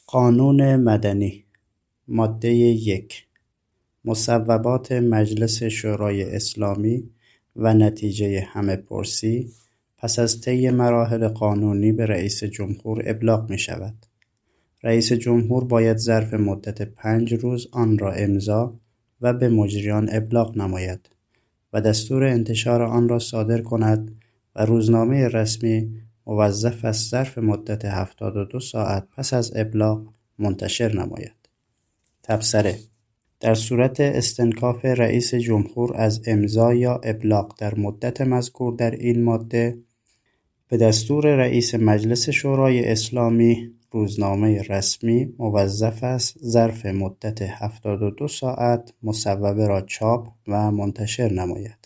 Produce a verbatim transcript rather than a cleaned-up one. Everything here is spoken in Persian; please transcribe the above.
قانون مدنی ماده یک مصوبات مجلس شورای اسلامی و نتیجه همه‌پرسی پس از طی مراحل قانونی به رئیس جمهور ابلاغ می شود. رئیس جمهور باید ظرف مدت پنج روز آن را امضا و به مجریان ابلاغ نماید و دستور انتشار آن را صادر کند و روزنامه رسمی موظف است ظرف مدت هفتاد و دو ساعت پس از ابلاغ منتشر نماید. تبصره: در صورت استنکاف رئیس جمهور از امضا یا ابلاغ در مدت مذکور در این ماده، به دستور رئیس مجلس شورای اسلامی روزنامه رسمی موظف است ظرف مدت هفتاد و دو ساعت مصوبه را چاپ و منتشر نماید.